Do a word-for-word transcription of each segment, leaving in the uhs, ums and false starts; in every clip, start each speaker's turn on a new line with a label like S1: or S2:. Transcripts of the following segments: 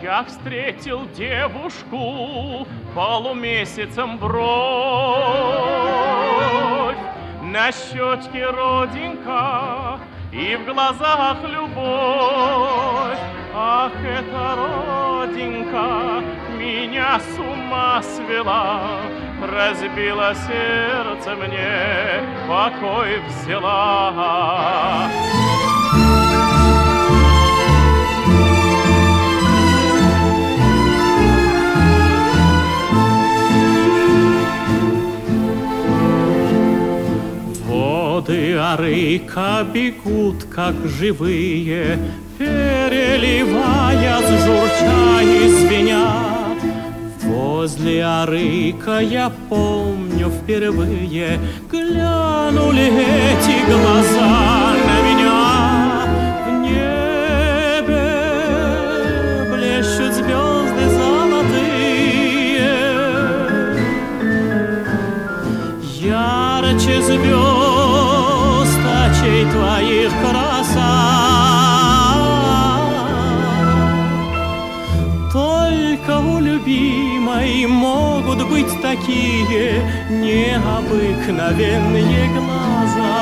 S1: Я встретил девушку полумесяцем бровь, на щечке родинка и в глазах любовь. Ах, эта родинка меня с ума свела, разбила сердце мне, покой взяла. Воды Арыка бегут, как живые, переливаясь, журча и звеня. Возле Арыка, я помню, впервые глянули эти глаза на меня. В небе блещут звезды золотые, ярче звезд очей твоих краса. Только у любимой могут быть такие необыкновенные глаза.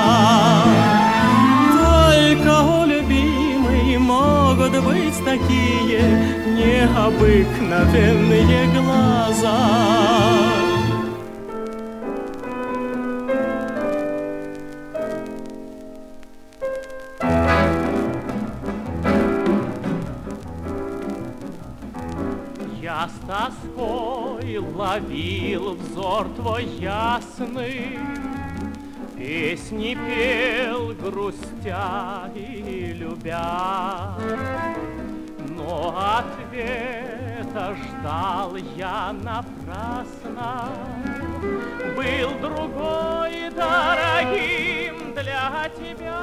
S1: Только у любимой могут быть такие необыкновенные глаза. Я с тоской ловил взор твой ясный, песни пел, грустя и любя. Но ответа ждал я напрасно, был другой дорогим для тебя.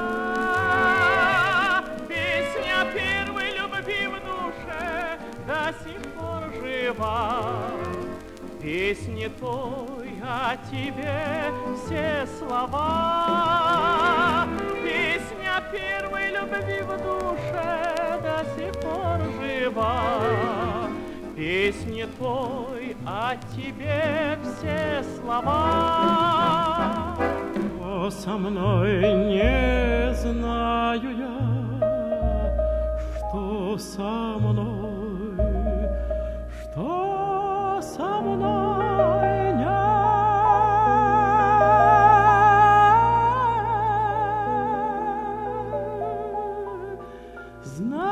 S1: Песня первой любви в душе до сих пор жива, песни той о тебе все слова. Песня первой любви в душе до сих пор жива, песни той о тебе все слова. Что со мной, не знаю я, что со мной, что со мной не знаю.